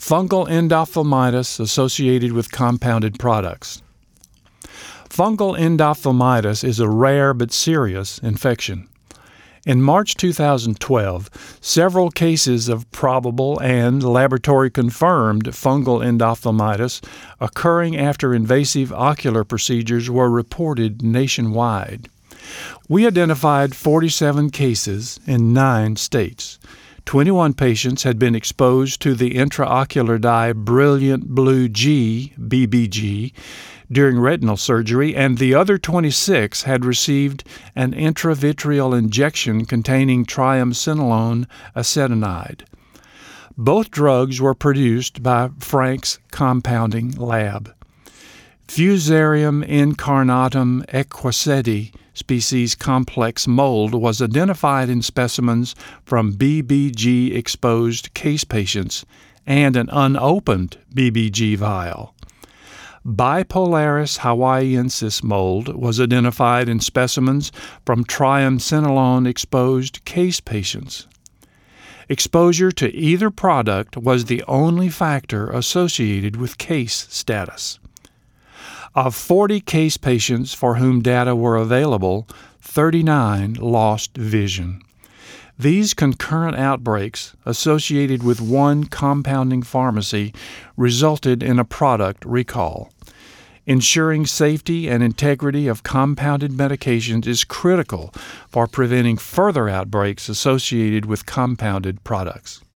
Fungal endophthalmitis associated with compounded products. Fungal endophthalmitis is a rare but serious infection. In March 2012, several cases of probable and laboratory-confirmed fungal endophthalmitis occurring after invasive ocular procedures were reported nationwide. We identified 47 cases in 9 states. 21 patients had been exposed to the intraocular dye Brilliant Blue G, BBG, during retinal surgery, and the other 26 had received an intravitreal injection containing triamcinolone acetonide. Both drugs were produced by Frank's Compounding Lab. Fusarium incarnatum equisetae species complex mold was identified in specimens from BBG-exposed case patients and an unopened BBG vial. Bipolaris hawaiiensis mold was identified in specimens from triamcinolone-exposed case patients. Exposure to either product was the only factor associated with case status. Of 40 case patients for whom data were available, 39 lost vision. These concurrent outbreaks associated with one compounding pharmacy resulted in a product recall. Ensuring safety and integrity of compounded medications is critical for preventing further outbreaks associated with compounded products.